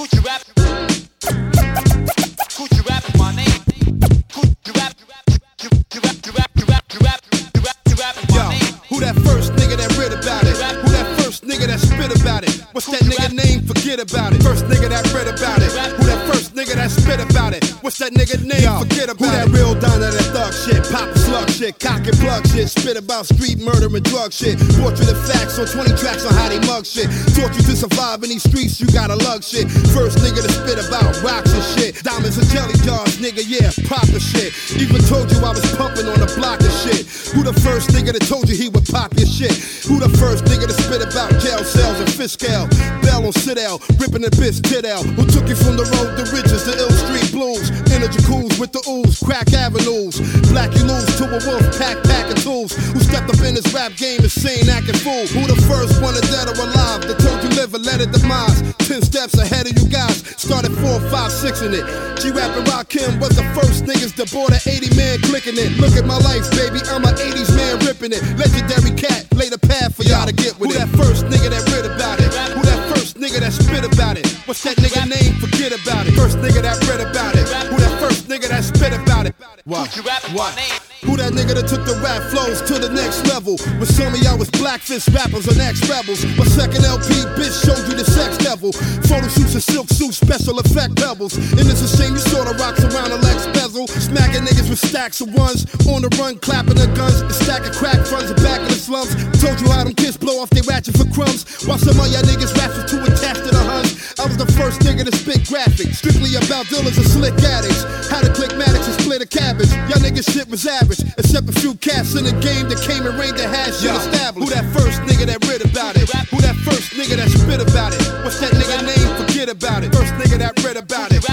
Coochie rap. Coochie rap is my name. Coochie rap. You rap is my name. Who that first nigga that read about it? Who that first nigga that spit about it? What's that nigga name? Forget about it. First nigga that read about it. Who that first nigga that spit about it? What's that nigga name? Forget about it. Who that real diner that thug shit? Pop slug shit, cock and plug shit, spit about street murder and drug shit. Portrait of facts on 20 tracks on how they mug shit. Taught you to survive in these streets, you gotta lug shit. First nigga to spit about rocks and shit. Diamonds and jelly jars, nigga, yeah, proper shit. Even told you I was pumping on the block of shit. Who the first nigga that told you he would pop your shit? Who the first nigga to spit about jail cells and fish scale? Bell on Citadel, ripping the bitch tit out. Who took you from the road to riches, the ill street blues? Energy cools with the ooze, crack avenues. Black you lose to a wolf pack of tools. Who stepped up in this rap game insane acting fool? Who the first one dead or alive that told you live and let it demise? 10 steps ahead of you guys, started 4, 5, 6 in it. G-Rap and Rakim was the first niggas that bought an 80 man clicking it. Look at my life, baby, I'm an 80s man ripping it. Legendary cat, lay the path for y'all to get with it. Who that first nigga that read about it? Who that first nigga that spit about it? What's that nigga name? Forget about it. First nigga that read about it. Who that first nigga that spit about it? What? Who that nigga that took the rap flows to the next level? With some of y'all was blackfish rappers and ex-rebels. My second LP, bitch, showed you the sex level. Photo shoots and silk suits, special effect pebbles. And it's a shame you saw the rocks around the Lex bezel. Smacking niggas with stacks of ones. On the run, clapping their guns. And stacking crack fronts and back in the slums. Told you how them kids blow off they ratchet for crumbs. While some of y'all niggas raps were too attached to the huns. I was the first nigga to spit graphic. Strictly about dealers and slick addicts. How to click Maddox and split a cabbage. Y'all niggas shit was average. Except a few cats in the game that came and reigned the hash shit established. Who that first nigga that read about it? Who that first nigga that spit about it? What's that nigga name? Forget about it. First nigga that read about it.